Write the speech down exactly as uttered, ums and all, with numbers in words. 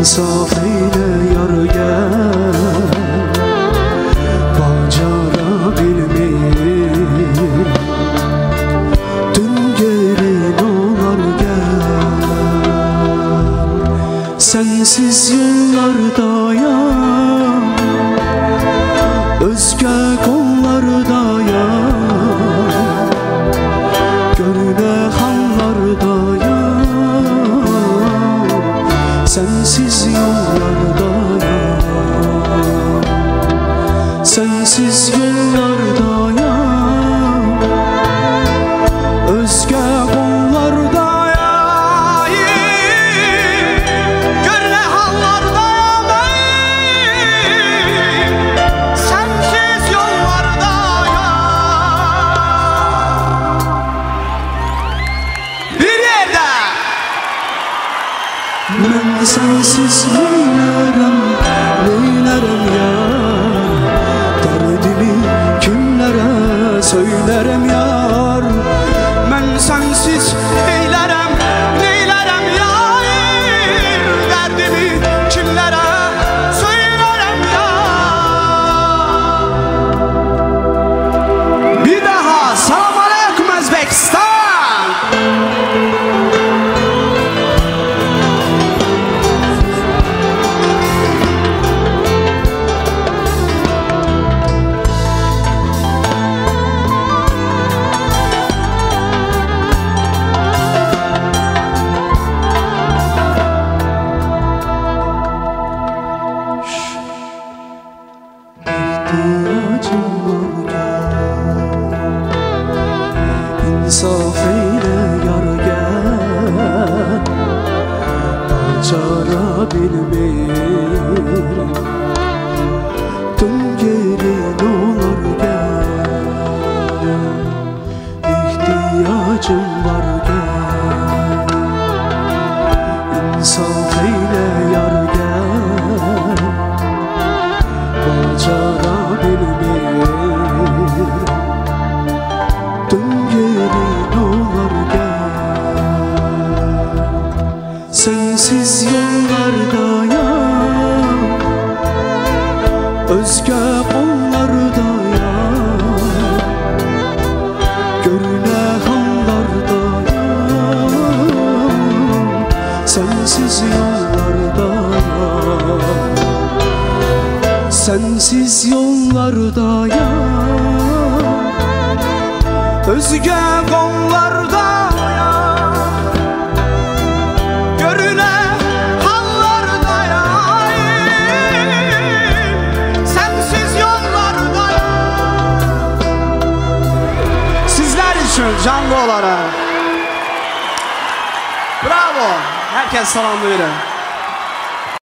insaf eyle yar gel, bacara bilmeyim dün gelin olar gel. Sensiz yollardayam, özge kollardayam, gönüle hallardayam, sensiz yollardayam, sensiz yollardayam, özge kollardayam, gönüle hallardayam, sensiz yollardayam. Bir yerde ben sensiz neylerim, neylerim ya, derdimi kimlere söylerim yar. Ben sensiz neylerim, neylerim yar, derdimi kimlere söylerim yar. Bir daha selam aleyküm Özbekistan. İhtiyacım var gel, insaf eyle yar gel, bacara bilmeyim dün gelin olar gel. İhtiyacım var gel, insaf eyle yar gel, bacara bilmeyim dün gelin olar gel. Sensiz yollardayam, özge kollardayam, görüne hallardayam, sensiz yollardayam, sensiz yollardayam, özge kollardayam, görüne hallardayam, sensiz yollardayam. Sizler için canlı olarak bravo, herkes selamlıyor.